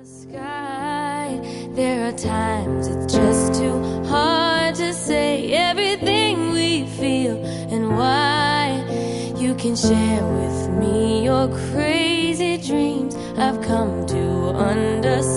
Sky, there are times it's just too hard to say everything we feel and why. You can share with me your crazy dreams. I've come to understand